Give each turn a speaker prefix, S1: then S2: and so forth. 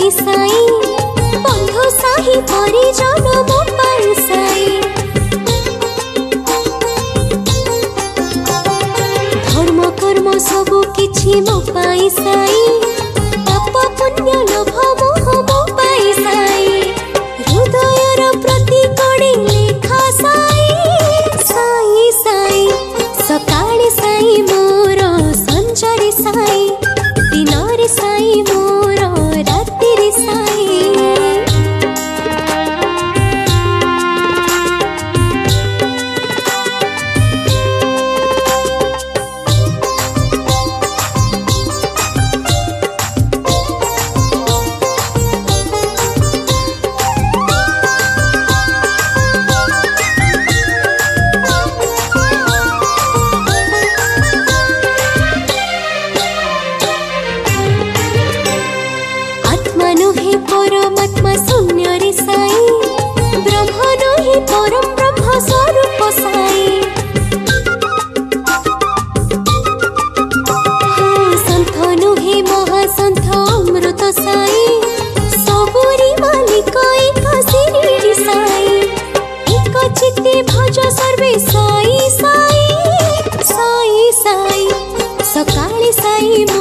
S1: पाई साई बंधु साही परिजन मो पाई साई धर्म कर्म सबु किछि मो पाई साई पाप पुण्य लोभ मोह मो पाई साई हृदयर प्रति कड़ी लेखा साई साई साई सकाळे साई मोर संजरे साई दिनरे साई मोर रातिरे साई परमात्मा शून्य रे साई ब्रह्म हि परम ब्रह्म स्वरूप साई संत नुहे महासंत अमृत साई सबुरी मालिक एक श्री साई एक चित्ते भज सर्वे साई साई साई साई सकाळे साई